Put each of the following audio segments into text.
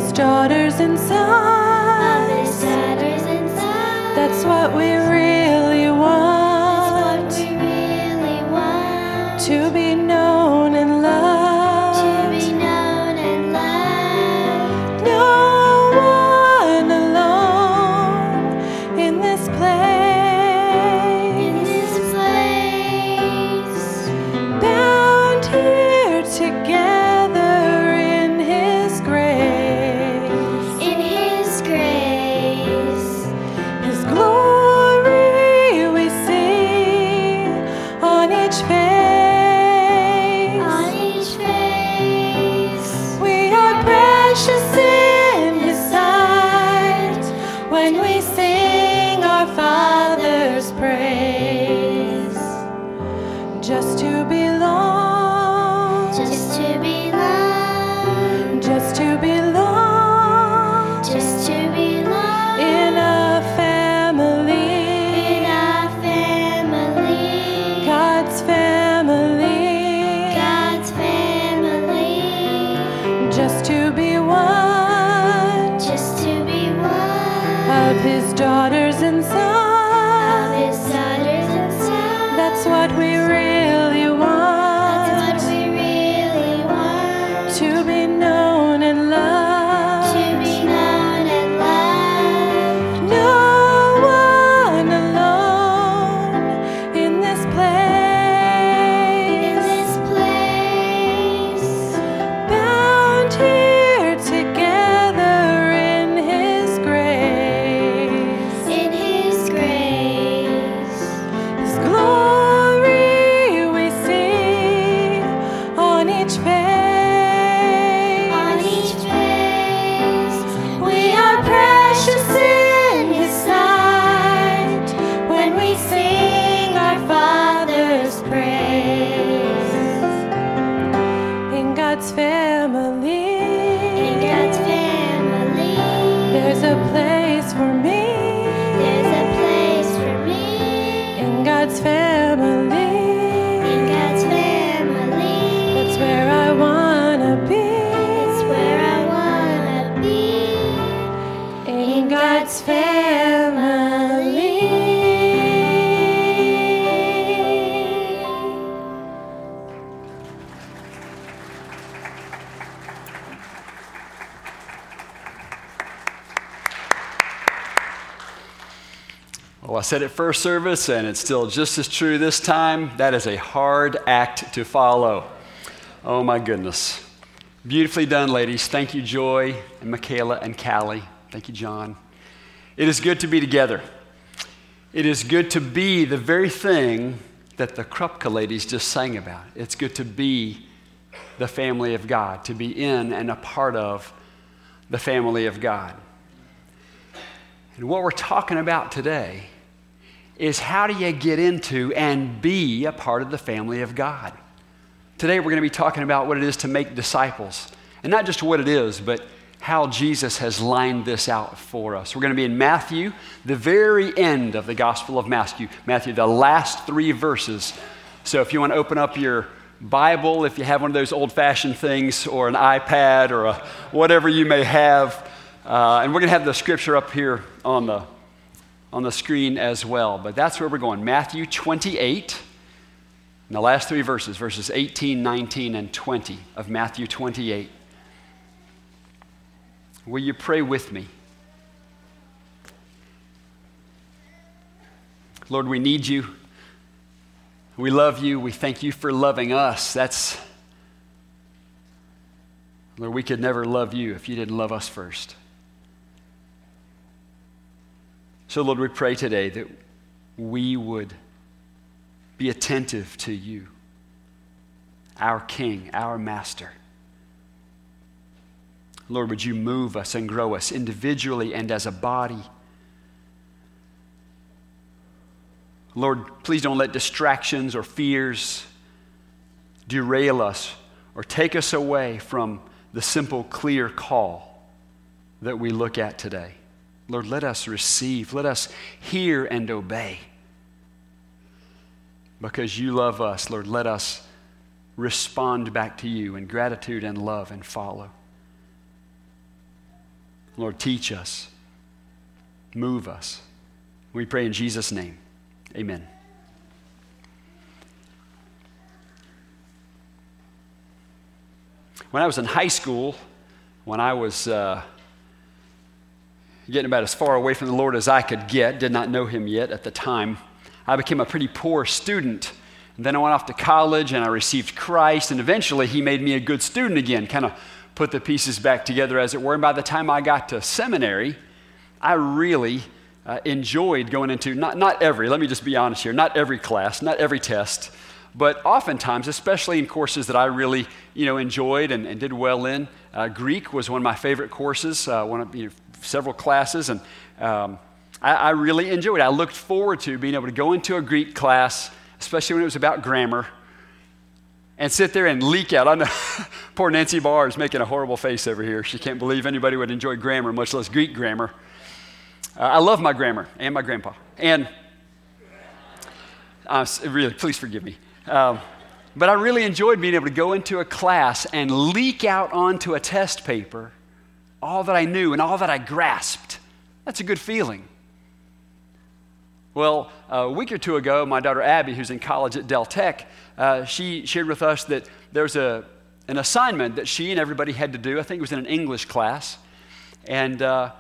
his daughters and sons. That's what we really want. To be known and loved. No one alone in this place. Bound here together in his grace. His glory we see on each face. We are precious in his sight when we sing our Father's praise. Just to belong, just to belong in a family, God's family, just to be one of his daughters and sons. That's what we really want. To be known and loved. No one alone in this place. Bound here together in his grace. His glory we see on each face. We are precious in his sight when we sing our Father's praise. In God's family, there's a place for me. In God's family, that's where I wanna be. In God's family. Well, I said it first service, and it's still just as true this time. That is a hard act to follow. Oh, my goodness. Beautifully done, ladies. Thank you, Joy and Michaela and Callie. Thank you, John. It is good to be together. It is good to be the very thing that the Krupka ladies just sang about. It's good to be the family of God, to be in and a part of the family of God. And what we're talking about today is how do you get into and be a part of the family of God? Today we're going to be talking about what it is to make disciples. And not just what it is, but how Jesus has lined this out for us. We're going to be in Matthew, the very end of the Gospel of Matthew, the last 3 verses. So if you want to open up your Bible, if you have one of those old-fashioned things, or an iPad, or whatever you may have, and we're going to have the scripture up here on the screen as well. But that's where we're going. Matthew 28, and the last 3 verses, verses 18, 19, and 20 of Matthew 28. Will you pray with me? Lord, we need you. We love you. We thank you for loving us. Lord, we could never love you if you didn't love us first. So, Lord, we pray today that we would be attentive to you, our King, our Master. Lord, would you move us and grow us individually and as a body? Lord, please don't let distractions or fears derail us or take us away from the simple, clear call that we look at today. Lord, let us receive, let us hear and obey. Because you love us, Lord, let us respond back to you in gratitude and love and follow. Lord, teach us. Move us. We pray in Jesus' name. Amen. When I was in high school, when I was getting about as far away from the Lord as I could get, did not know Him yet at the time, I became a pretty poor student. And then I went off to college and I received Christ, and eventually He made me a good student again, kind of put the pieces back together, as it were. And by the time I got to seminary, I really enjoyed going into, not every, let me just be honest here, not every class, not every test, but oftentimes, especially in courses that I really enjoyed and did well in. Greek was one of my favorite courses, several classes, and I really enjoyed it. I looked forward to being able to go into a Greek class, especially when it was about grammar, and sit there and leak out. I know poor Nancy Barr is making a horrible face over here. She can't believe anybody would enjoy grammar, much less Greek grammar. I love my grammar and my grandpa. And really, please forgive me. But I really enjoyed being able to go into a class and leak out onto a test paper all that I knew and all that I grasped. That's a good feeling. Well, a week or two ago, my daughter Abby, who's in college at Del Tech, she shared with us that there was an assignment that she and everybody had to do. I think it was in an English class. And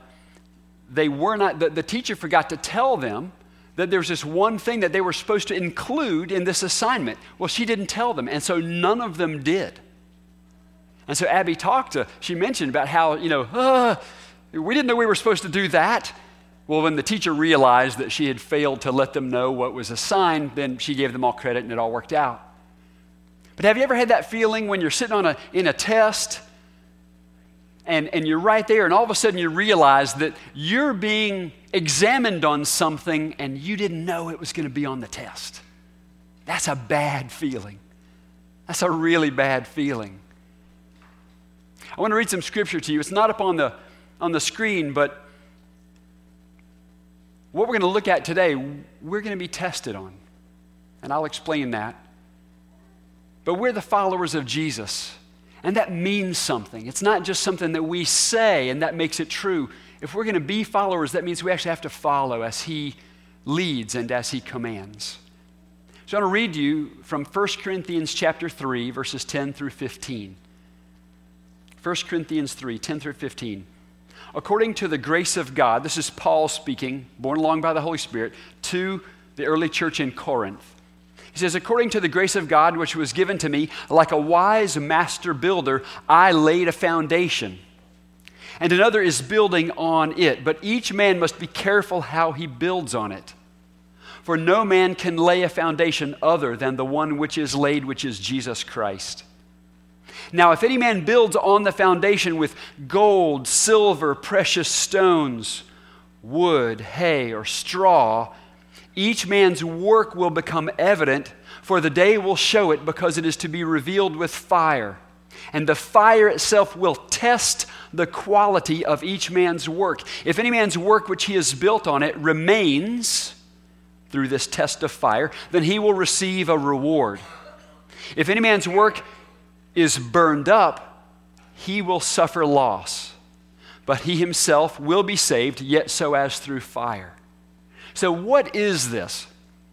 the teacher forgot to tell them that there was this one thing that they were supposed to include in this assignment. Well, she didn't tell them, and so none of them did. And so Abby she mentioned about how, we didn't know we were supposed to do that. Well, when the teacher realized that she had failed to let them know what was assigned, then she gave them all credit and it all worked out. But have you ever had that feeling when you're sitting in a test and you're right there and all of a sudden you realize that you're being examined on something and you didn't know it was going to be on the test? That's a bad feeling. That's a really bad feeling. I want to read some scripture to you. It's not up on the screen, but what we're going to look at today, we're going to be tested on. And I'll explain that. But we're the followers of Jesus. And that means something. It's not just something that we say and that makes it true. If we're going to be followers, that means we actually have to follow as He leads and as He commands. So I want to read to you from 1 Corinthians chapter 3, verses 10 through 15. 1 Corinthians 3, 10 through 15. According to the grace of God, this is Paul speaking, borne along by the Holy Spirit, to the early church in Corinth. He says, according to the grace of God which was given to me, like a wise master builder, I laid a foundation, and another is building on it. But each man must be careful how he builds on it. For no man can lay a foundation other than the one which is laid, which is Jesus Christ. Now, if any man builds on the foundation with gold, silver, precious stones, wood, hay, or straw, each man's work will become evident, for the day will show it, because it is to be revealed with fire. And the fire itself will test the quality of each man's work. If any man's work which he has built on it remains through this test of fire, then he will receive a reward. If any man's work is burned up, he will suffer loss, but he himself will be saved, yet so as through fire. So what is this?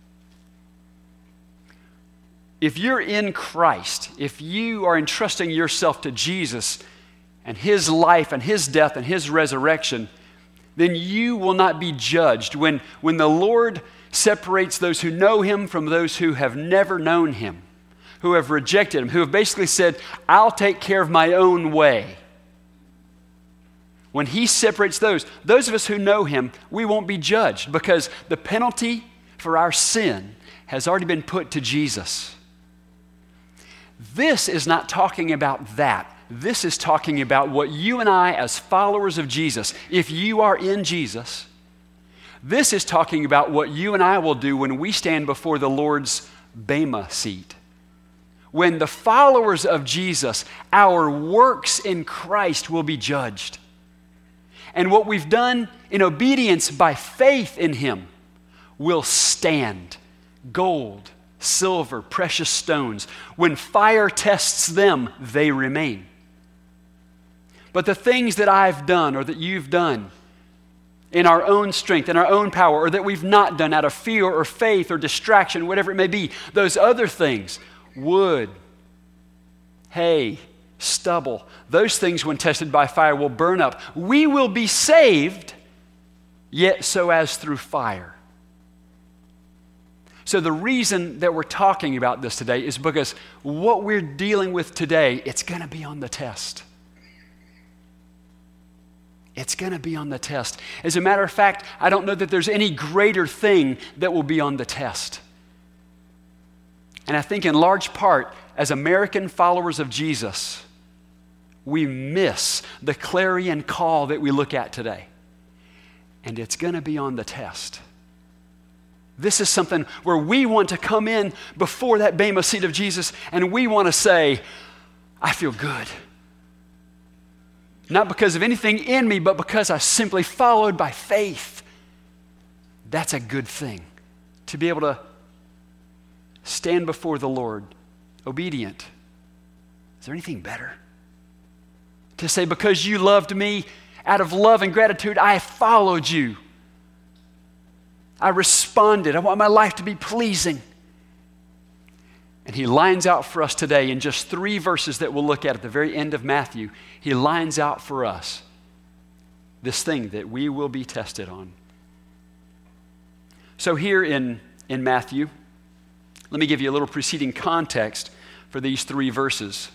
If you're in Christ, if you are entrusting yourself to Jesus and His life and His death and His resurrection, then you will not be judged. When the Lord separates those who know Him from those who have never known Him, who have rejected Him, who have basically said, I'll take care of my own way. When He separates those of us who know Him, we won't be judged because the penalty for our sin has already been put to Jesus. This is not talking about that. This is talking about what you and I, as followers of Jesus, if you are in Jesus, this is talking about what you and I will do when we stand before the Lord's Bema seat. When the followers of Jesus, our works in Christ will be judged. And what we've done in obedience by faith in Him will stand. Gold, silver, precious stones. When fire tests them, they remain. But the things that I've done or that you've done in our own strength, in our own power, or that we've not done out of fear or faith or distraction, whatever it may be, those other things, wood, hay, stubble, those things when tested by fire will burn up. We will be saved, yet so as through fire. So the reason that we're talking about this today is because what we're dealing with today, it's going to be on the test. It's going to be on the test. As a matter of fact, I don't know that there's any greater thing that will be on the test. And I think in large part, as American followers of Jesus, we miss the clarion call that we look at today. And it's going to be on the test. This is something where we want to come in before that bema seat of Jesus and we want to say, I feel good. Not because of anything in me, but because I simply followed by faith. That's a good thing. To be able to stand before the Lord, obedient. Is there anything better? To say, because you loved me, out of love and gratitude, I followed you. I responded. I want my life to be pleasing. And he lines out for us today in just 3 verses that we'll look at the very end of Matthew. He lines out for us this thing that we will be tested on. So here in Matthew, let me give you a little preceding context for these 3 verses.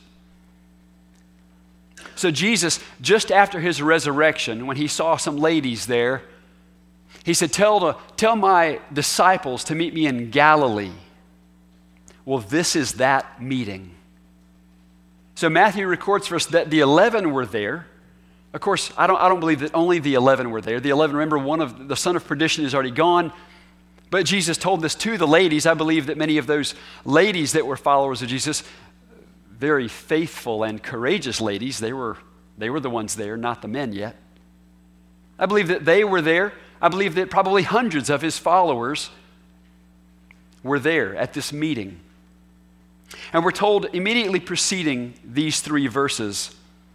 So Jesus, just after his resurrection, when he saw some ladies there, he said, tell my disciples to meet me in Galilee. Well, this is that meeting. So Matthew records for us that the 11 were there. Of course, I don't believe that only the 11 were there. The 11, remember, one of the son of perdition is already gone. But Jesus told this to the ladies. I believe that many of those ladies that were followers of Jesus, very faithful and courageous ladies, they were the ones there, not the men yet. I believe that they were there. I believe that probably hundreds of his followers were there at this meeting. And we're told immediately preceding these 3 verses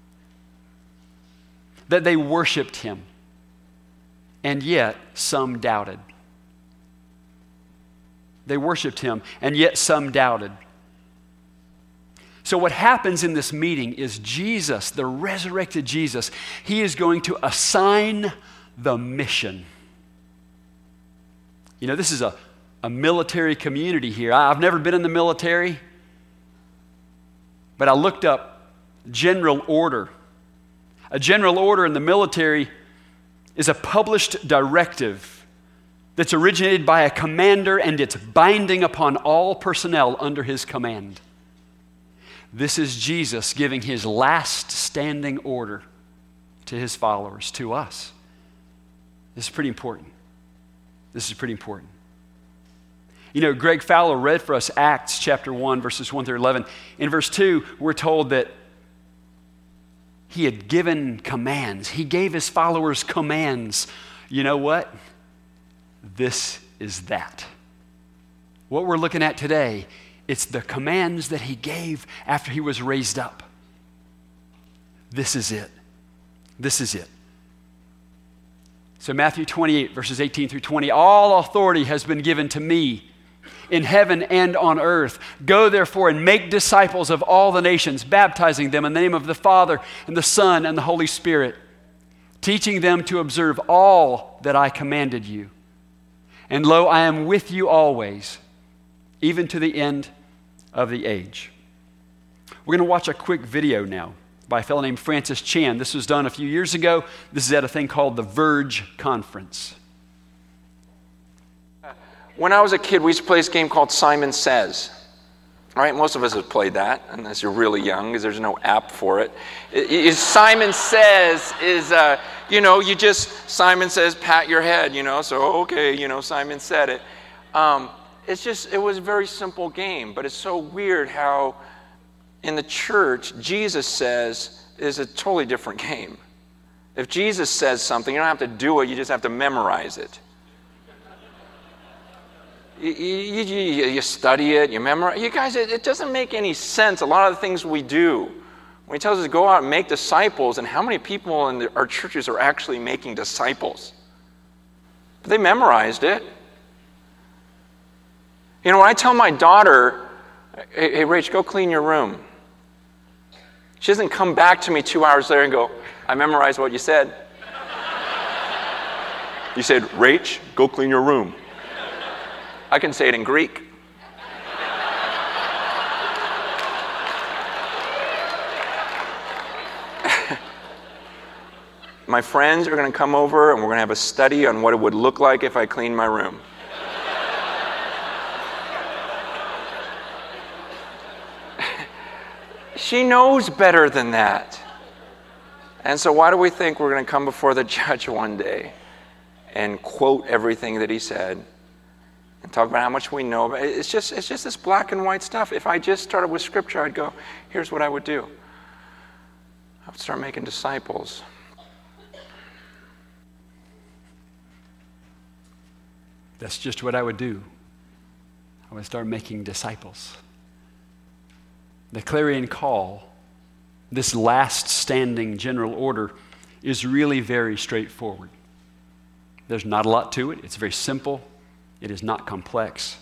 that they worshiped him, and yet some doubted. They worshiped him, and yet some doubted. So what happens in this meeting is Jesus, the resurrected Jesus, he is going to assign the mission. You know, this is a military community here. I've never been in the military, but I looked up general order. A general order in the military is a published directive that's originated by a commander and it's binding upon all personnel under his command. This is Jesus giving his last standing order to his followers, to us. This is pretty important. This is pretty important. You know, Greg Fowler read for us Acts chapter 1, verses 1 through 11. In verse 2, we're told that he had given commands. He gave his followers commands. You know what? This is that. What we're looking at today, it's the commands that he gave after he was raised up. This is it. This is it. So Matthew 28, verses 18 through 20, all authority has been given to me in heaven and on earth. Go therefore and make disciples of all the nations, baptizing them in the name of the Father and the Son and the Holy Spirit, teaching them to observe all that I commanded you. And lo, I am with you always, even to the end of the age. We're going to watch a quick video now by a fellow named Francis Chan. This was done a few years ago. This is at a thing called the Verge Conference. When I was a kid, we used to play this game called Simon Says. All right, most of us have played that, unless you're really young, because there's no app for it. Simon Says is, Simon says, pat your head, so okay, Simon said it. It was a very simple game, but it's so weird how in the church, Jesus says is a totally different game. If Jesus says something, you don't have to do it, you just have to memorize it. You study it, you memorize. You guys, it doesn't make any sense. A lot of the things we do, When he tells us to go out and make disciples, and how many people in our churches are actually making disciples? But they memorized it. When I tell my daughter, hey, Rach, go clean your room. She doesn't come back to me 2 hours later and go, I memorized what you said. You said, Rach, go clean your room. I can say it in Greek. My friends are going to come over and we're going to have a study on what it would look like if I cleaned my room. She knows better than that. And so why do we think we're going to come before the judge one day and quote everything that he said and talk about how much we know about it? It's just this black and white stuff. If I just started with Scripture, I'd go, here's what I would do. I would start making disciples. That's just what I would do. I would start making disciples. The clarion call, this last standing general order, is really very straightforward. There's not a lot to it. It's very simple. It is not complex.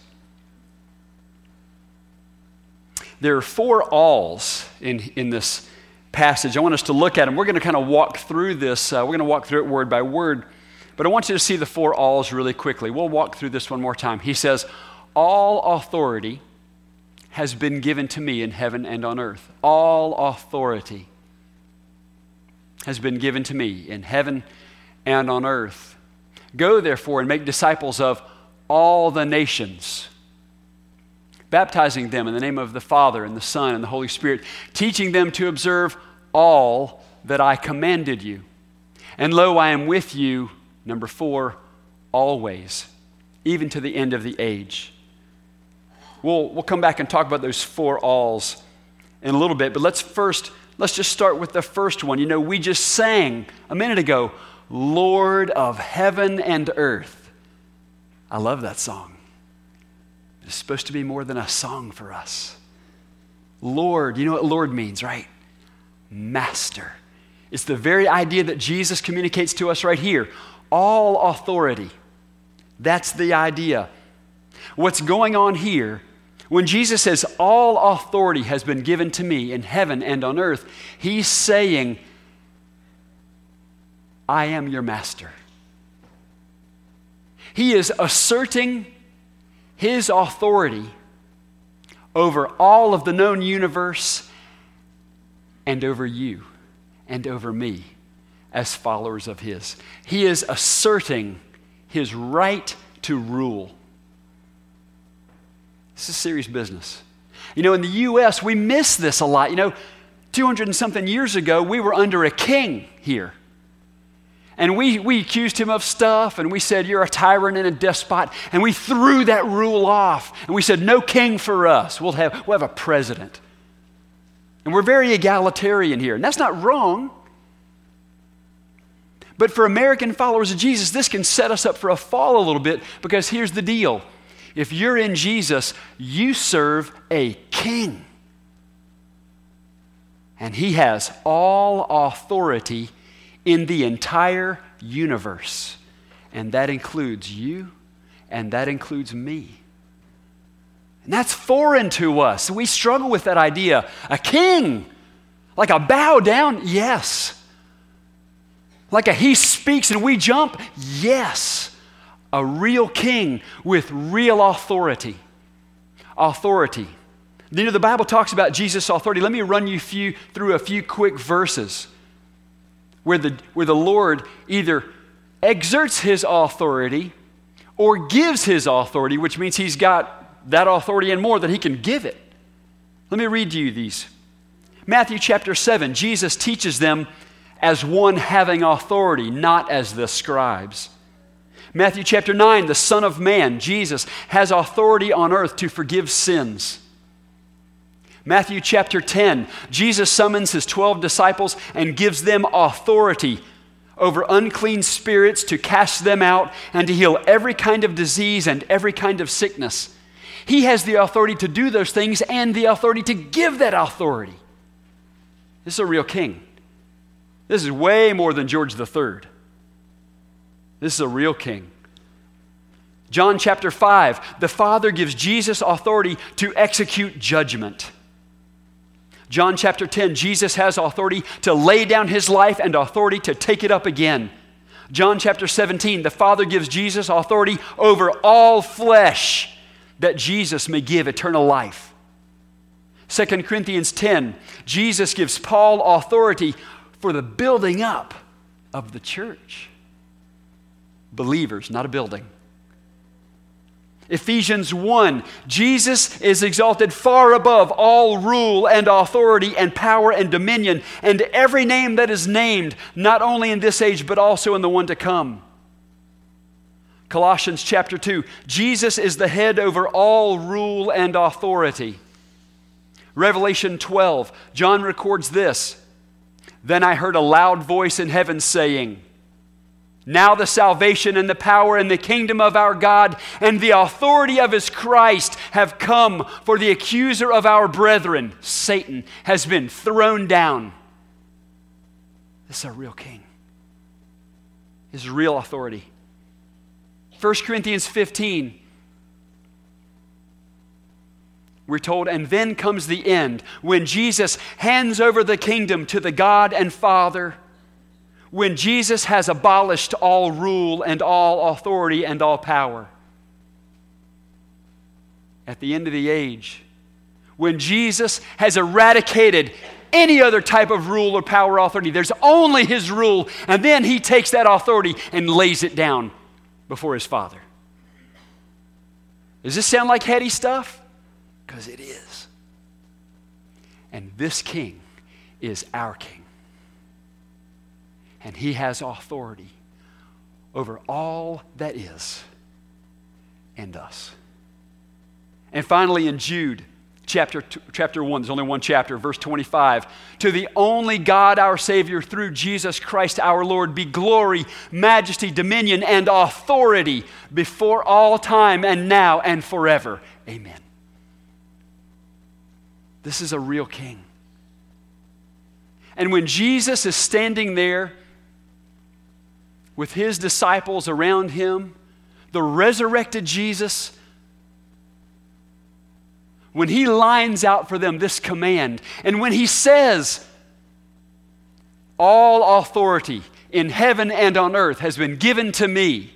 There are 4 alls in this passage. I want us to look at them. We're going to kind of walk through this. We're going to walk through it word by word. But I want you to see the 4 alls really quickly. We'll walk through this one more time. He says, all authority has been given to me in heaven and on earth. All authority has been given to me in heaven and on earth. Go, therefore, and make disciples of all the nations, baptizing them in the name of the Father and the Son and the Holy Spirit, teaching them to observe all that I commanded you. And lo, I am with you, number 4, always, even to the end of the age. We'll come back and talk about those 4 alls in a little bit, but let's just start with the first one. We just sang a minute ago, Lord of heaven and earth. I love that song. It's supposed to be more than a song for us. Lord, you know what Lord means, right? Master. It's the very idea that Jesus communicates to us right here. All authority. That's the idea. What's going on here, when Jesus says, all authority has been given to me in heaven and on earth, he's saying, I am your master. He is asserting his authority over all of the known universe and over you and over me as followers of his. He is asserting his right to rule. This is serious business. In the U.S., we miss this a lot. 200 and something years ago, we were under a king here. And we accused him of stuff, and we said, you're a tyrant and a despot. And we threw that rule off. And we said, no king for us. We'll have a president. And we're very egalitarian here. And that's not wrong. But for American followers of Jesus, this can set us up for a fall a little bit, because here's the deal. If you're in Jesus, you serve a king. And he has all authority in the entire universe. And that includes you, and that includes me. And that's foreign to us. We struggle with that idea. A king, like a bow down, yes. Like a he speaks and we jump, yes. A real king with real authority. Authority. The Bible talks about Jesus' authority. Let me run you through a few quick verses where the Lord either exerts his authority or gives his authority, which means he's got that authority and more that he can give it. Let me read to you these. Matthew chapter 7, Jesus teaches them as one having authority, not as the scribes. Matthew chapter 9, the Son of Man, Jesus, has authority on earth to forgive sins. Matthew chapter 10, Jesus summons his 12 disciples and gives them authority over unclean spirits to cast them out and to heal every kind of disease and every kind of sickness. He has the authority to do those things and the authority to give that authority. This is a real king. This is way more than George III. This is a real king. John chapter 5, the Father gives Jesus authority to execute judgment. John chapter 10, Jesus has authority to lay down his life and authority to take it up again. John chapter 17, the Father gives Jesus authority over all flesh that Jesus may give eternal life. 2 Corinthians 10, Jesus gives Paul authority for the building up of the church. Believers, not a building. Ephesians 1, Jesus is exalted far above all rule and authority and power and dominion and every name that is named, not only in this age but also in the one to come. Colossians chapter 2, Jesus is the head over all rule and authority. Revelation 12, John records this. Then I heard a loud voice in heaven saying, now the salvation and the power and the kingdom of our God and the authority of his Christ have come, for the accuser of our brethren, Satan, has been thrown down. This is a real king. His real authority. 1 Corinthians 15, we're told, and then comes the end, when Jesus hands over the kingdom to the God and Father, when Jesus has abolished all rule and all authority and all power. At the end of the age, when Jesus has eradicated any other type of rule or power or authority, there's only his rule, and then he takes that authority and lays it down before his Father. Does this sound like heady stuff? Because it is. And this king is our king. And he has authority over all that is and us. And finally in Jude, chapter 1, there's only one chapter, verse 25. To the only God our Savior through Jesus Christ our Lord be glory, majesty, dominion, and authority before all time and now and forever. Amen. This is a real king. And when Jesus is standing there with his disciples around him, the resurrected Jesus, when he lines out for them this command, and when he says, all authority in heaven and on earth has been given to me,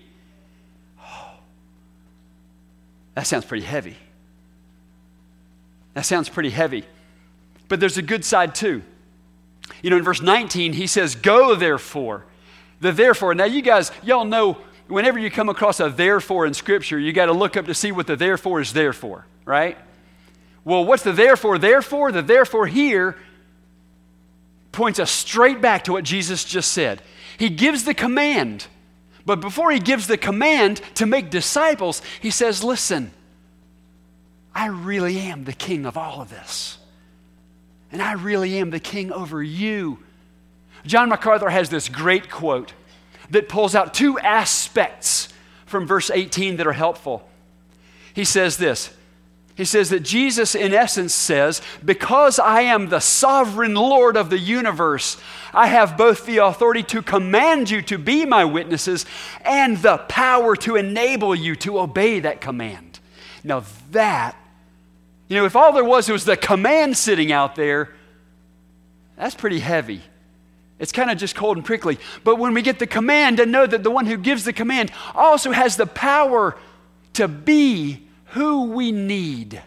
that sounds pretty heavy. That sounds pretty heavy. But there's a good side too. You know, in verse 19, he says, go therefore. The therefore. Now you guys, y'all know whenever you come across a therefore in Scripture, you got to look up to see what the therefore is there for, right? Well, what's the therefore there for? The therefore here points us straight back to what Jesus just said. He gives the command, but before he gives the command to make disciples, he says, listen, I really am the king of all of this. And I really am the king over you. John MacArthur has this great quote that pulls out two aspects from verse 18 that are helpful. He says this. He says that Jesus, in essence, says, because I am the sovereign Lord of the universe, I have both the authority to command you to be my witnesses and the power to enable you to obey that command. Now that, you know, if all there was the command sitting out there, that's pretty heavy. It's kind of just cold and prickly. But when we get the command to know that the one who gives the command also has the power to be who we need,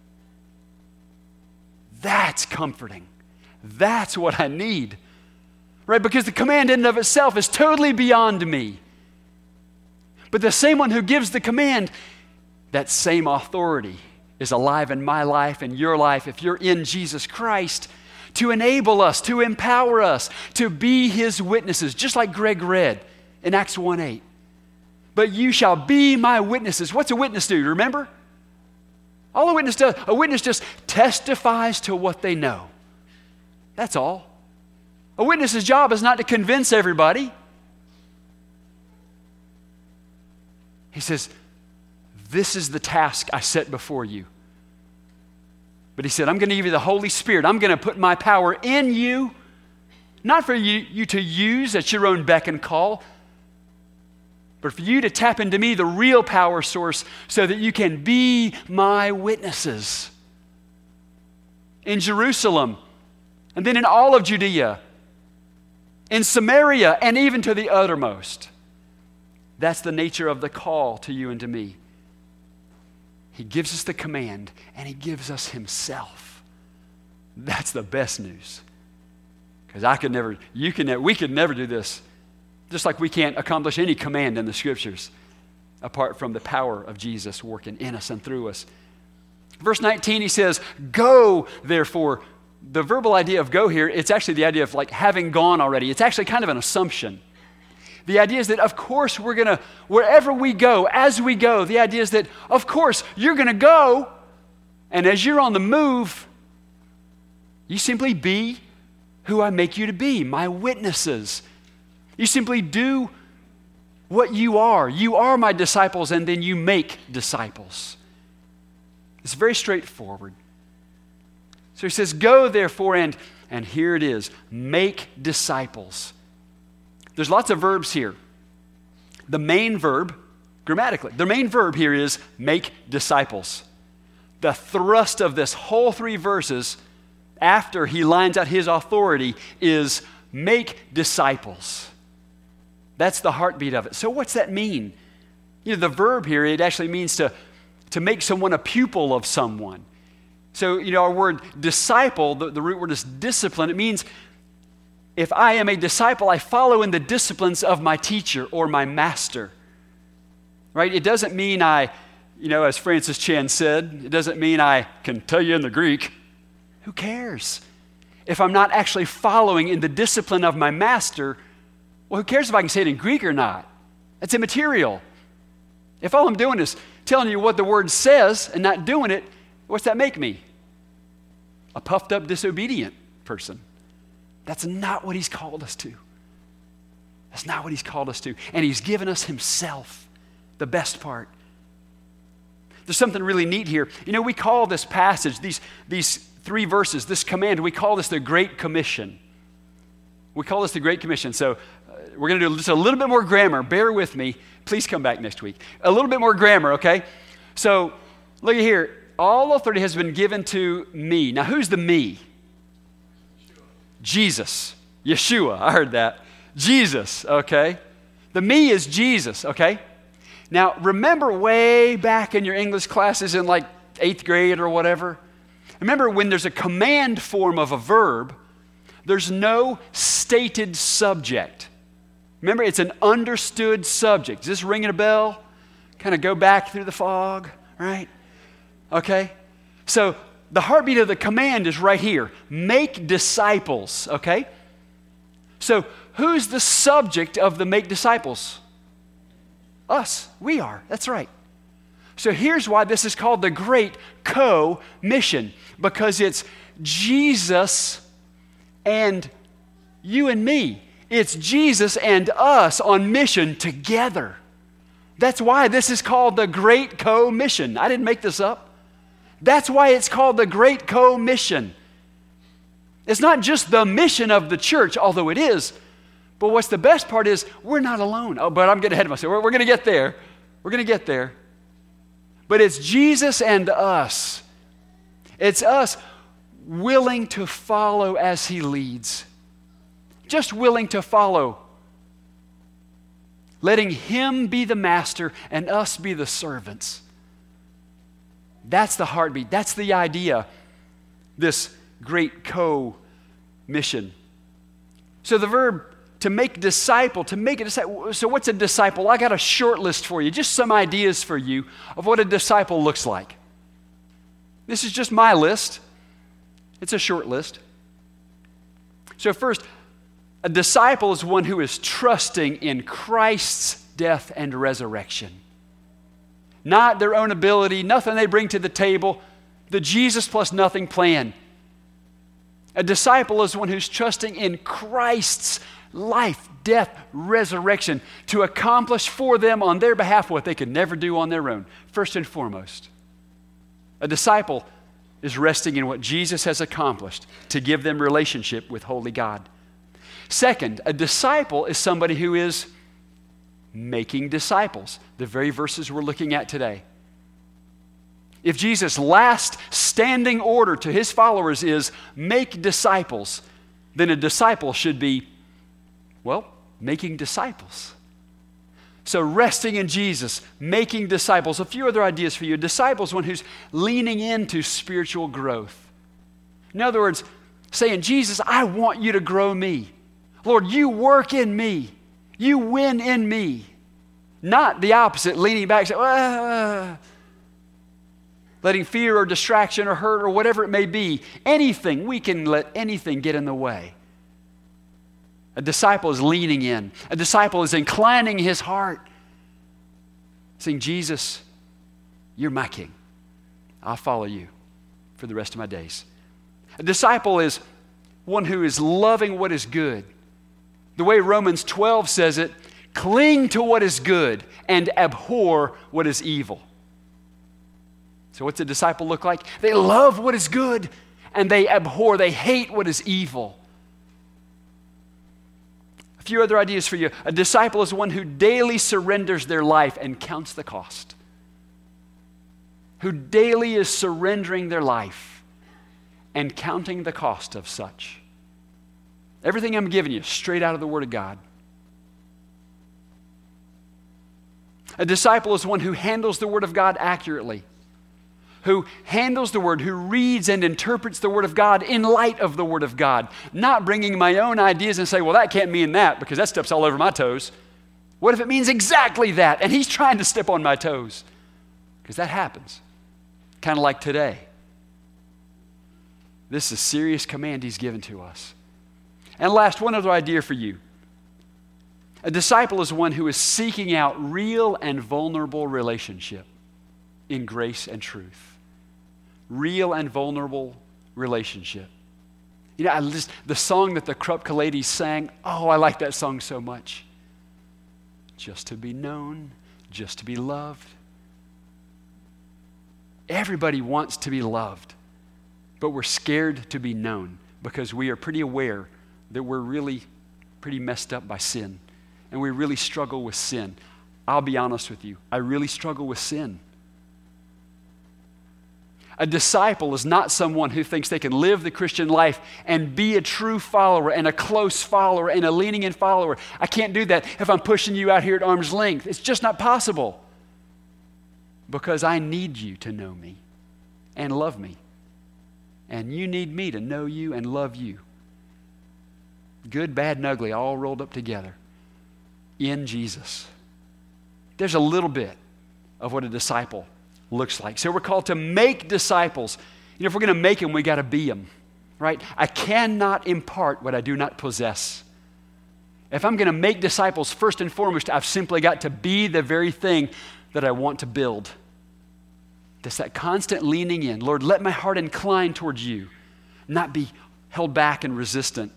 that's comforting. That's what I need. Right? Because the command in and of itself is totally beyond me. But the same one who gives the command, that same authority is alive in my life and your life if you're in Jesus Christ, to enable us, to empower us, to be his witnesses, just like Greg read in Acts 1:8. But you shall be my witnesses. What's a witness do? Remember? All a witness just testifies to what they know. That's all. A witness's job is not to convince everybody. He says, this is the task I set before you. But he said, I'm going to give you the Holy Spirit. I'm going to put my power in you, not for you to use at your own beck and call, but for you to tap into me, the real power source, so that you can be my witnesses in Jerusalem, and then in all of Judea, in Samaria, and even to the uttermost. That's the nature of the call to you and to me. He gives us the command, and he gives us himself. That's the best news. Because we could never do this. Just like we can't accomplish any command in the Scriptures apart from the power of Jesus working in us and through us. Verse 19, he says, go, therefore. The verbal idea of go here, it's actually the idea of like having gone already. It's actually kind of an assumption. The idea is that, of course, we're going to, wherever we go, as we go, the idea is that, of course, you're going to go, and as you're on the move, you simply be who I make you to be, my witnesses. You simply do what you are. You are my disciples, and then you make disciples. It's very straightforward. So he says, go therefore, and here it is, make disciples. There's lots of verbs here. The main verb, grammatically, the main verb here is make disciples. The thrust of this whole 3 verses, after he lines out his authority, is make disciples. That's the heartbeat of it. So what's that mean? You know, the verb here, it actually means to make someone a pupil of someone. So, you know, our word disciple, the root word is discipline. It means if I am a disciple, I follow in the disciplines of my teacher or my master. Right? It doesn't mean I, you know, as Francis Chan said, it doesn't mean I can tell you in the Greek. Who cares? If I'm not actually following in the discipline of my master, well, who cares if I can say it in Greek or not? It's immaterial. If all I'm doing is telling you what the word says and not doing it, what's that make me? A puffed up, disobedient person. That's not what he's called us to. That's not what he's called us to. And he's given us himself, the best part. There's something really neat here. You know, we call this passage, these 3 verses, this command, we call this the Great Commission. We call this the Great Commission. So we're going to do just a little bit more grammar. Bear with me. Please come back next week. A little bit more grammar, okay? So look at here. All authority has been given to me. Now, who's the me? Jesus. Yeshua. I heard that. Jesus, okay? The me is Jesus, okay? Now, remember way back in your English classes in like 8th grade or whatever? Remember when there's a command form of a verb, there's no stated subject. Remember, it's an understood subject. Is this ringing a bell? Kind of go back through the fog, right? Okay? So the heartbeat of the command is right here. Make disciples, okay? So who's the subject of the make disciples? Us. We are. That's right. So here's why this is called the Great Co-Mission. Because it's Jesus and you and me. It's Jesus and us on mission together. That's why this is called the Great Co-Mission. I didn't make this up. That's why it's called the Great Co-Mission. It's not just the mission of the church, although it is. But what's the best part is we're not alone. Oh, but I'm getting ahead of myself. We're going to get there. We're going to get there. But it's Jesus and us. It's us willing to follow as he leads. Just willing to follow. Letting him be the master and us be the servants. That's the heartbeat. That's the idea. This great co-mission. So the verb to make disciple, so what's a disciple? I got a short list for you, just some ideas for you of what a disciple looks like. This is just my list. It's a short list. So first, a disciple is one who is trusting in Christ's death and resurrection. Not their own ability, nothing they bring to the table, the Jesus plus nothing plan. A disciple is one who's trusting in Christ's life, death, resurrection to accomplish for them on their behalf what they could never do on their own, first and foremost. A disciple is resting in what Jesus has accomplished to give them relationship with holy God. Second, a disciple is somebody who is making disciples, the very verses we're looking at today. If Jesus' last standing order to his followers is make disciples, then a disciple should be, making disciples. So resting in Jesus, making disciples. A few other ideas for you. A disciple is one who's leaning into spiritual growth. In other words, saying, Jesus, I want you to grow me. Lord, you work in me. You win in me. Not the opposite, leaning back, saying, letting fear or distraction or hurt or whatever it may be, we can let anything get in the way. A disciple is leaning in. A disciple is inclining his heart, saying, Jesus, you're my king. I'll follow you for the rest of my days. A disciple is one who is loving what is good. The way Romans 12 says it, cling to what is good and abhor what is evil. So what's a disciple look like? They love what is good and they hate what is evil. A few other ideas for you. A disciple is one who daily surrenders their life and counts the cost. Who daily is surrendering their life and counting the cost of such. Everything I'm giving you, straight out of the Word of God. A disciple is one who handles the Word of God accurately. Who handles the Word, who reads and interprets the Word of God in light of the Word of God. Not bringing my own ideas and say, well, that can't mean that because that steps all over my toes. What if it means exactly that? And he's trying to step on my toes. Because that happens. Kind of like today. This is a serious command he's given to us. And last, one other idea for you. A disciple is one who is seeking out real and vulnerable relationship in grace and truth. Real and vulnerable relationship. You know, the song that the Krupka ladies sang, I like that song so much. Just to be known, just to be loved. Everybody wants to be loved, but we're scared to be known because we are pretty aware that we're really pretty messed up by sin, and we really struggle with sin. I'll be honest with you, I really struggle with sin. A disciple is not someone who thinks they can live the Christian life and be a true follower and a close follower and a leaning in follower. I can't do that if I'm pushing you out here at arm's length. It's just not possible. Because I need you to know me and love me. And you need me to know you and love you. Good, bad, and ugly all rolled up together in Jesus. There's a little bit of what a disciple looks like. So we're called to make disciples. You know, if we're going to make them, we got to be them, right? I cannot impart what I do not possess. If I'm going to make disciples, first and foremost, I've simply got to be the very thing that I want to build. That's that constant leaning in. Lord, let my heart incline towards you, not be held back and resistant.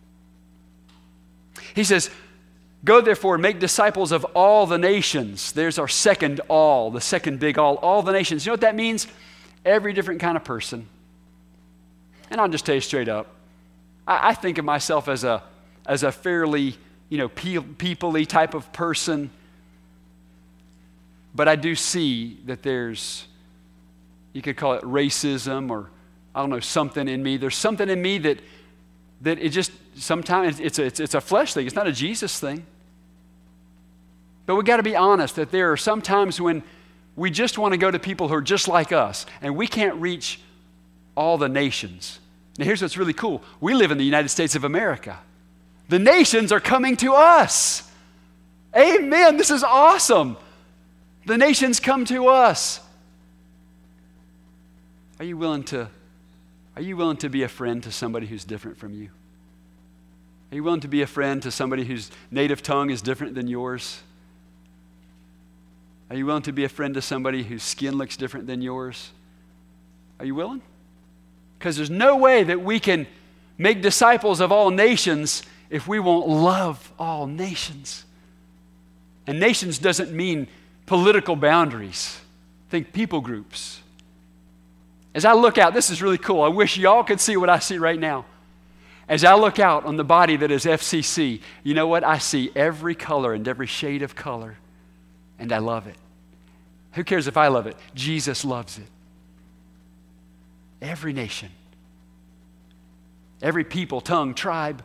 He says, go therefore and make disciples of all the nations. There's our second all, the second big all the nations. You know what that means? Every different kind of person. And I'll just tell you straight up, I think of myself as a fairly, people-y type of person. But I do see that there's, you could call it racism or, I don't know, something in me. There's something in me that it just, sometimes it's a flesh thing. It's not a Jesus thing. But we got to be honest that there are some times when we just want to go to people who are just like us, and we can't reach all the nations. Now here's what's really cool. We live in the United States of America. The nations are coming to us. Amen. This is awesome. The nations come to us. Are you willing to be a friend to somebody who's different from you? Are you willing to be a friend to somebody whose native tongue is different than yours? Are you willing to be a friend to somebody whose skin looks different than yours? Are you willing? Because there's no way that we can make disciples of all nations if we won't love all nations. And nations doesn't mean political boundaries. Think people groups. As I look out, this is really cool. I wish y'all could see what I see right now. As I look out on the body that is FCC, you know what? I see every color and every shade of color, and I love it. Who cares if I love it? Jesus loves it. Every nation, every people, tongue, tribe.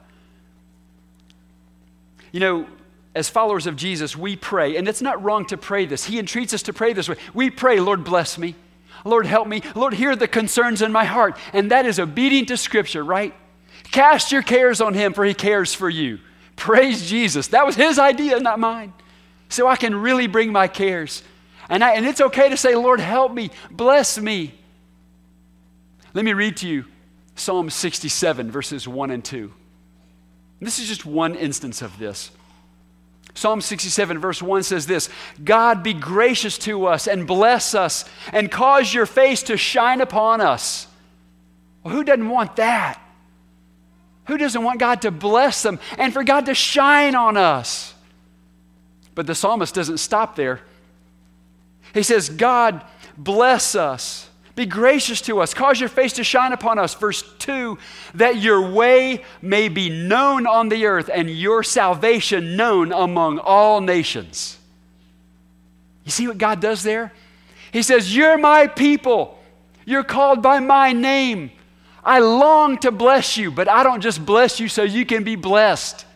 You know, as followers of Jesus, we pray, and it's not wrong to pray this. He entreats us to pray this way. We pray, Lord, bless me. Lord, help me. Lord, hear the concerns in my heart. And that is obedient to Scripture, right? Cast your cares on Him, for He cares for you. Praise Jesus. That was His idea, not mine. So I can really bring my cares. And it's okay to say, Lord, help me, bless me. Let me read to you Psalm 67, verses 1 and 2. This is just one instance of this. Psalm 67, verse 1 says this, God be gracious to us and bless us and cause your face to shine upon us. Well, who doesn't want that? Who doesn't want God to bless them and for God to shine on us? But the psalmist doesn't stop there. He says, God bless us. Be gracious to us. Cause your face to shine upon us. Verse 2, that your way may be known on the earth and your salvation known among all nations. You see what God does there? He says, you're my people. You're called by my name. I long to bless you, but I don't just bless you so you can be blessed.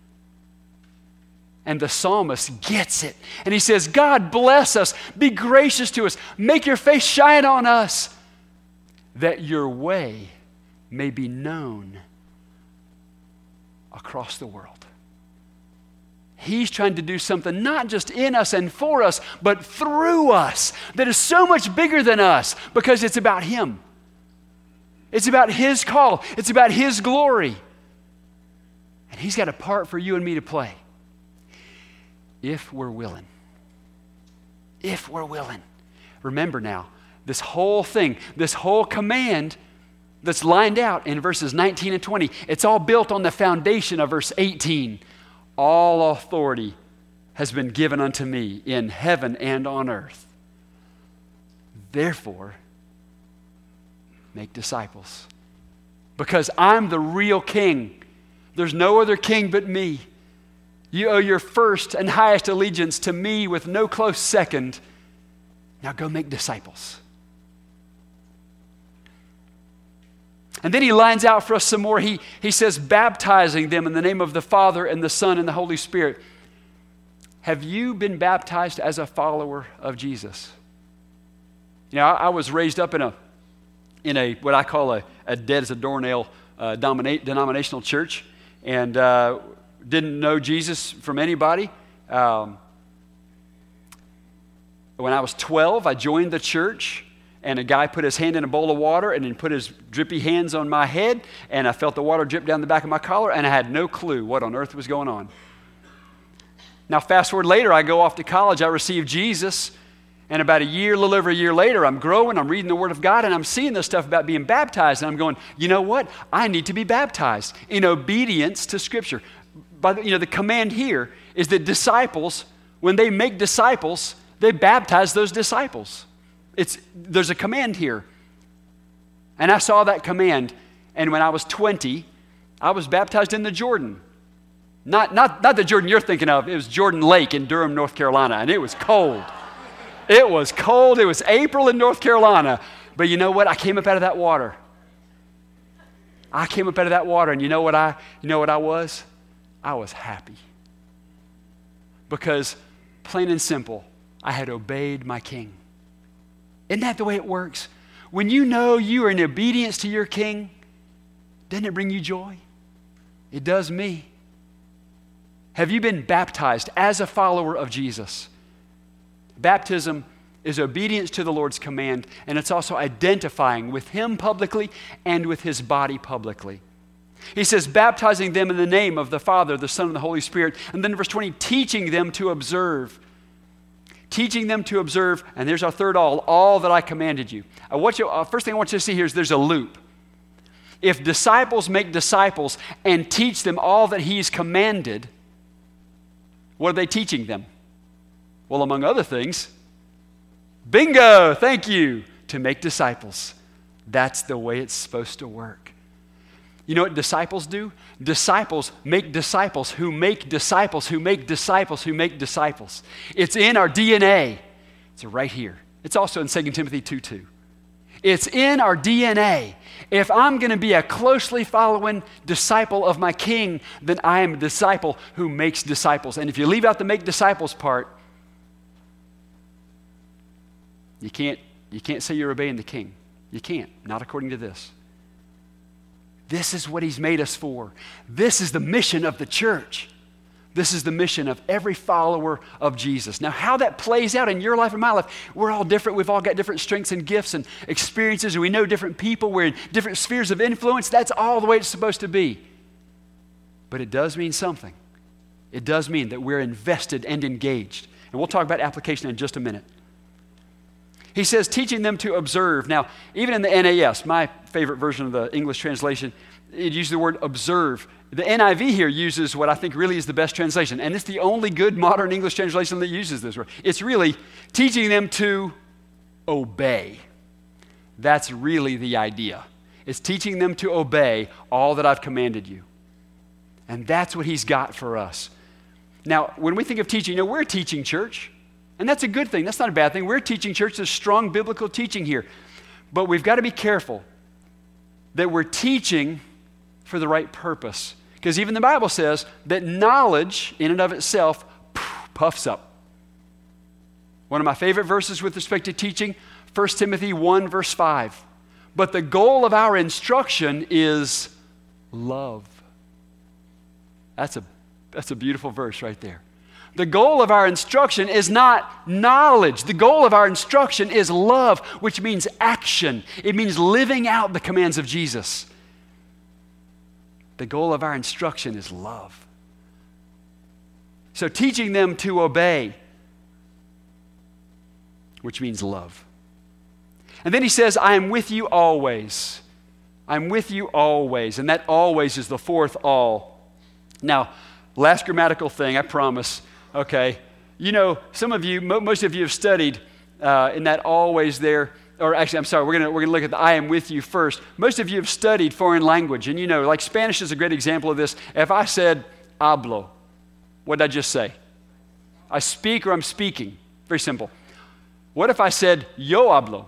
And the psalmist gets it. And he says, God bless us. Be gracious to us. Make your face shine on us, that your way may be known across the world. He's trying to do something not just in us and for us, but through us that is so much bigger than us because it's about Him. It's about His call. It's about His glory. And He's got a part for you and me to play. If we're willing. If we're willing. Remember now, this whole thing, this whole command that's lined out in verses 19 and 20, it's all built on the foundation of verse 18. All authority has been given unto me in heaven and on earth. Therefore, make disciples. Because I'm the real king. There's no other king but me. You owe your first and highest allegiance to me with no close second. Now go make disciples. And then he lines out for us some more. He says, baptizing them in the name of the Father and the Son and the Holy Spirit. Have you been baptized as a follower of Jesus? You know, I was raised up in a what I call a dead as a doornail denominational church, and didn't know Jesus from anybody. When I was 12, I joined the church, and a guy put his hand in a bowl of water and then put his drippy hands on my head, and I felt the water drip down the back of my collar, and I had no clue what on earth was going on. Now, fast forward later, I go off to college, I received Jesus, and about a little over a year later, I'm growing, I'm reading the Word of God, and I'm seeing this stuff about being baptized, and I'm going, you know what? I need to be baptized in obedience to Scripture. The command here is that disciples, when they make disciples, they baptize those disciples. There's a command here. And I saw that command, and when I was 20, I was baptized in the Jordan. Not the Jordan you're thinking of. It was Jordan Lake in Durham, North Carolina, and it was cold. It was cold. It was April in North Carolina. But you know what? I came up out of that water. And you know what I was? I was happy. Because, plain and simple, I had obeyed my King. Isn't that the way it works? When you know you are in obedience to your King, doesn't it bring you joy? It does me. Have you been baptized as a follower of Jesus? Baptism is obedience to the Lord's command, and it's also identifying with Him publicly and with His body publicly. He says, baptizing them in the name of the Father, the Son, and the Holy Spirit. And then verse 20, teaching them to observe. Teaching them to observe, and there's our third all that I commanded you. First thing I want you to see here is there's a loop. If disciples make disciples and teach them all that He's commanded, what are they teaching them? Well, among other things, bingo, thank you, to make disciples. That's the way it's supposed to work. You know what disciples do? Disciples make disciples who make disciples who make disciples who make disciples. It's in our DNA. It's right here. It's also in 2 Timothy 2:2. It's in our DNA. If I'm going to be a closely following disciple of my King, then I am a disciple who makes disciples. And if you leave out the make disciples part, you can't say you're obeying the King. You can't, not according to this. This is what he's made us for. This is the mission of the church. This is the mission of every follower of Jesus. Now, how that plays out in your life and my life, we're all different. We've all got different strengths and gifts and experiences, and we know different people. We're in different spheres of influence. That's all the way it's supposed to be. But it does mean something. It does mean that we're invested and engaged. And we'll talk about application in just a minute. He says, teaching them to observe. Now, even in the NAS, my favorite version of the English translation, it uses the word observe. The NIV here uses what I think really is the best translation, and it's the only good modern English translation that uses this word. It's really teaching them to obey. That's really the idea. It's teaching them to obey all that I've commanded you. And that's what he's got for us. Now, when we think of teaching, we're a teaching church. And that's a good thing. That's not a bad thing. We're a teaching church. There's strong biblical teaching here. But we've got to be careful that we're teaching for the right purpose. Because even the Bible says that knowledge in and of itself puffs up. One of my favorite verses with respect to teaching, 1 Timothy 1, verse 5. But the goal of our instruction is love. That's a beautiful verse right there. The goal of our instruction is not knowledge. The goal of our instruction is love, which means action. It means living out the commands of Jesus. The goal of our instruction is love. So teaching them to obey, which means love. And then he says, I am with you always. I'm with you always. And that always is the fourth all. Now, last grammatical thing, I promise. Okay, some of you, most of you have studied in that always there, or actually, I'm sorry, we're gonna look at the I am with you first. Most of you have studied foreign language, and like Spanish is a great example of this. If I said hablo, what did I just say? I speak or I'm speaking. Very simple. What if I said yo hablo?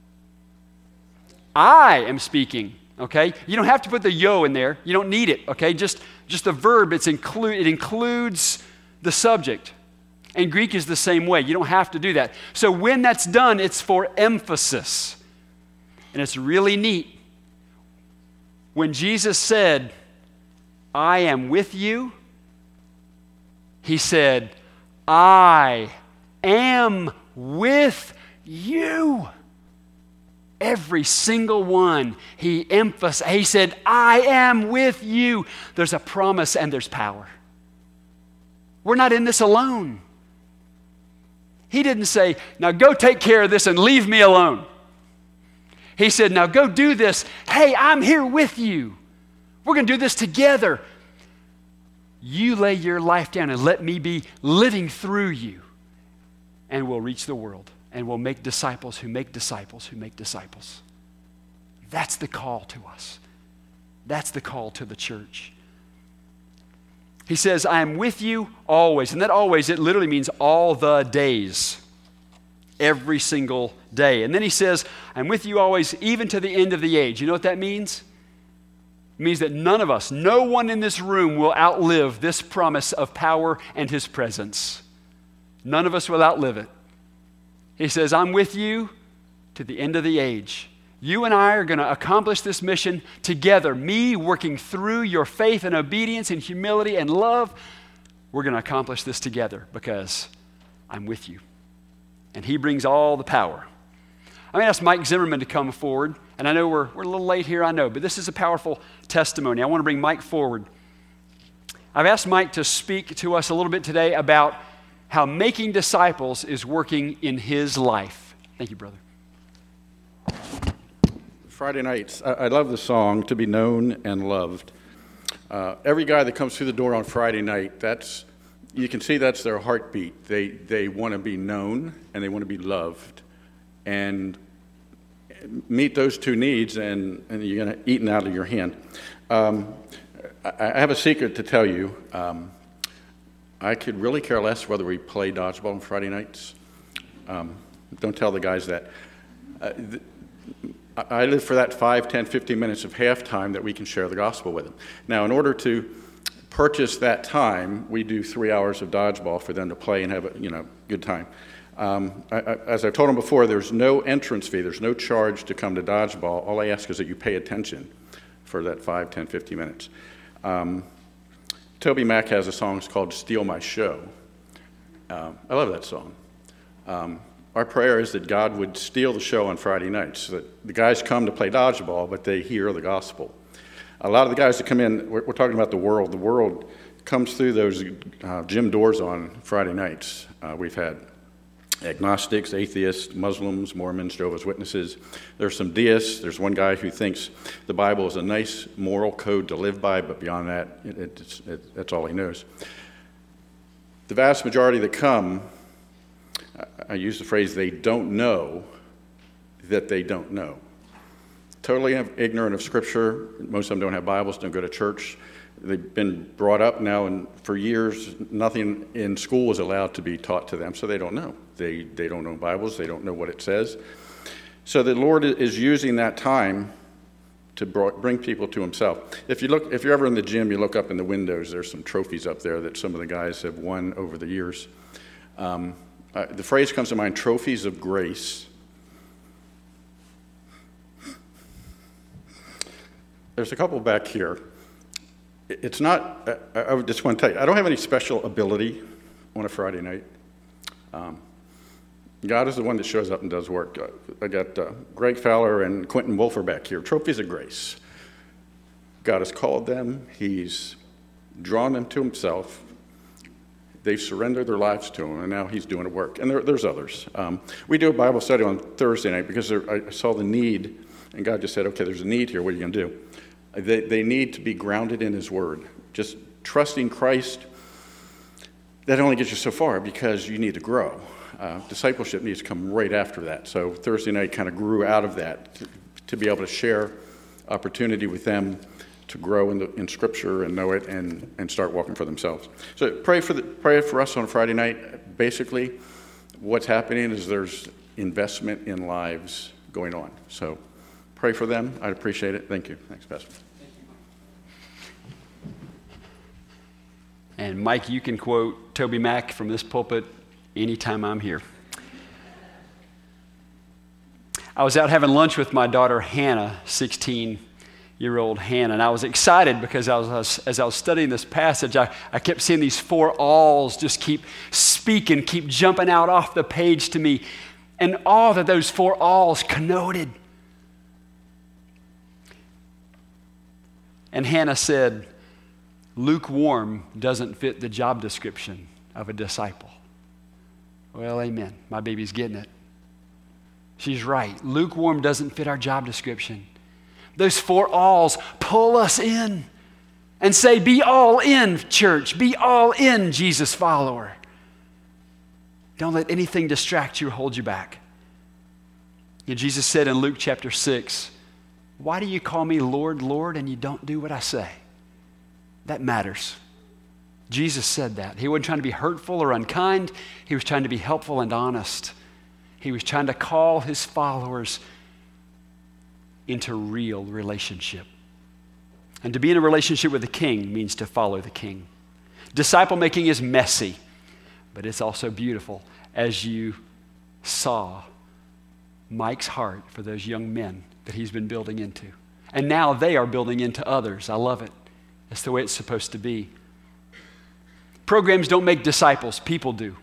I am speaking. Okay, you don't have to put the yo in there. You don't need it. Okay, just the verb. It includes the subject. And Greek is the same way. You don't have to do that. So when that's done, it's for emphasis. And it's really neat. When Jesus said, I am with you, he said, I am with you. Every single one, he emphasized. He said, I am with you. There's a promise and there's power. We're not in this alone. He didn't say, now go take care of this and leave me alone. He said, now go do this. Hey, I'm here with you. We're going to do this together. You lay your life down and let me be living through you. And we'll reach the world. And we'll make disciples who make disciples who make disciples. That's the call to us. That's the call to the church. He says, I am with you always. And that always, it literally means all the days. Every single day. And then he says, I'm with you always, even to the end of the age. You know what that means? It means that none of us, no one in this room will outlive this promise of power and his presence. None of us will outlive it. He says, I'm with you to the end of the age. You and I are going to accomplish this mission together. Me working through your faith and obedience and humility and love. We're going to accomplish this together because I'm with you. And he brings all the power. I'm going to ask Mike Zimmerman to come forward. And I know we're a little late here, I know, but this is a powerful testimony. I want to bring Mike forward. I've asked Mike to speak to us a little bit today about how making disciples is working in his life. Thank you, brother. Friday nights, I love the song, To Be Known and Loved. Every guy that comes through the door on Friday night, you can see that's their heartbeat. They want to be known and they want to be loved. And meet those two needs, and you're going to eat out of your hand. I have a secret to tell you. I could really care less whether we play dodgeball on Friday nights. Don't tell the guys that. I live for that 5, 10, 15 minutes of halftime that we can share the gospel with them. Now, in order to purchase that time, we do 3 hours of dodgeball for them to play and have a good time. As I've told them before, there's no entrance fee. There's no charge to come to dodgeball. All I ask is that you pay attention for that 5, 10, 15 minutes. Toby Mac has a song called Steal My Show. I love that song. Our prayer is that God would steal the show on Friday nights, that the guys come to play dodgeball, but they hear the gospel. A lot of the guys that come in, we're talking about the world. The world comes through those gym doors on Friday nights. We've had agnostics, atheists, Muslims, Mormons, Jehovah's Witnesses. There's some deists. There's one guy who thinks the Bible is a nice moral code to live by, but beyond that, that's all he knows. The vast majority that come, I use the phrase, they don't know that they don't know. Totally ignorant of Scripture. Most of them don't have Bibles, don't go to church. They've been brought up now, and for years, nothing in school is allowed to be taught to them, so they don't know. They don't know Bibles. They don't know what it says. So the Lord is using that time to bring people to Himself. If you're ever in the gym, you look up in the windows. There's some trophies up there that some of the guys have won over the years. The phrase comes to mind: trophies of grace. There's a couple back here. It's not, I just want to tell you, I don't have any special ability on a Friday night. God is the one that shows up and does work. I got Greg Fowler and Quentin Wolfer back here, trophies of grace. God has called them. He's drawn them to Himself. They've surrendered their lives to Him, and now He's doing a work. And there's others. We do a Bible study on Thursday night because I saw the need, and God just said, okay, there's a need here. What are you going to do? They need to be grounded in His Word. Just trusting Christ, that only gets you so far because you need to grow. Discipleship needs to come right after that. So Thursday night kind of grew out of that to be able to share opportunity with them to grow in Scripture and know it and start walking for themselves. So pray for us on Friday night. Basically, what's happening is there's investment in lives going on. So pray for them. I'd appreciate it. Thank you. Thanks, Pastor. And Mike, you can quote Toby Mac from this pulpit anytime I'm here. I was out having lunch with my daughter Hannah, 16-year-old Hannah, and I was excited because as I was studying this passage, I kept seeing these 4 alls just keep speaking, keep jumping out off the page to me, and all that those 4 alls connoted. And Hannah said, lukewarm doesn't fit the job description of a disciple. Well, amen. My baby's getting it. She's right. Lukewarm doesn't fit our job description. Those 4 alls pull us in and say, be all in, church. Be all in, Jesus follower. Don't let anything distract you or hold you back. And Jesus said in Luke chapter 6, why do you call me Lord, Lord, and you don't do what I say? That matters. Jesus said that. He wasn't trying to be hurtful or unkind. He was trying to be helpful and honest. He was trying to call His followers into real relationship. And to be in a relationship with the King means to follow the King. Disciple making is messy, but it's also beautiful, as you saw Mike's heart for those young men that he's been building into. And now they are building into others. I love it. That's the way it's supposed to be. Programs don't make disciples, people do.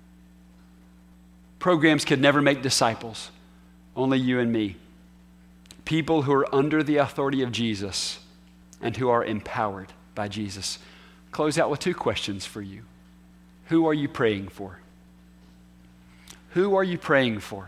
Programs could never make disciples, only you and me. People who are under the authority of Jesus and who are empowered by Jesus. Close out with 2 questions for you. Who are you praying for? Who are you praying for?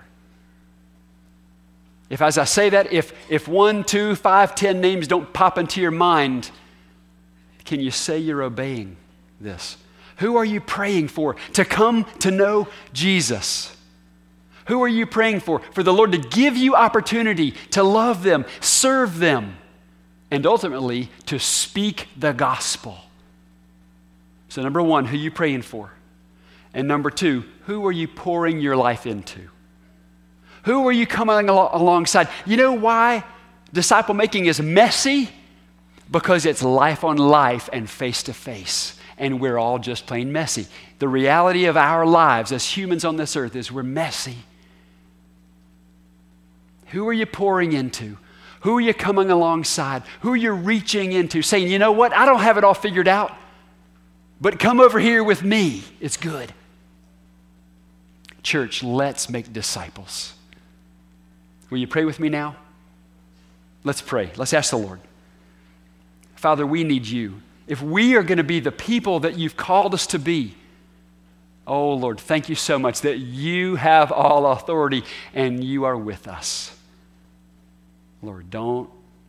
If, as I say that, if 1, 2, 5, 10 names don't pop into your mind, can you say you're obeying this? Who are you praying for to come to know Jesus? Who are you praying for? For the Lord to give you opportunity to love them, serve them, and ultimately to speak the gospel. So number one, who are you praying for? And number two, who are you pouring your life into? Who are you coming alongside? You know why disciple making is messy? Because it's life on life and face to face. And we're all just plain messy. The reality of our lives as humans on this earth is we're messy. Who are you pouring into? Who are you coming alongside? Who are you reaching into? Saying, you know what? I don't have it all figured out, but come over here with me. It's good. Church, let's make disciples. Will you pray with me now? Let's pray. Let's ask the Lord. Father, we need you. If we are going to be the people that you've called us to be, oh Lord, thank you so much that you have all authority and you are with us. Lord, don't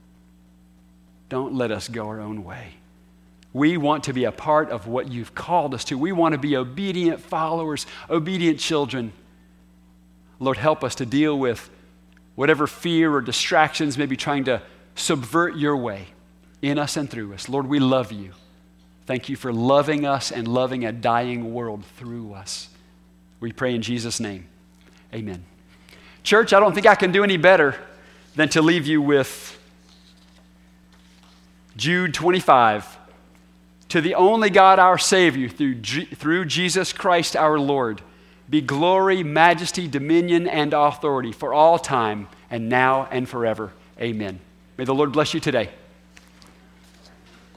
let us go our own way. We want to be a part of what you've called us to. We want to be obedient followers, obedient children. Lord, help us to deal with whatever fear or distractions may be trying to subvert your way in us and through us. Lord, we love you. Thank you for loving us and loving a dying world through us. We pray in Jesus' name. Amen. Church, I don't think I can do any better than to leave you with Jude 25. To the only God, our Savior, through Jesus Christ our Lord, be glory, majesty, dominion, and authority for all time and now and forever. Amen. May the Lord bless you today.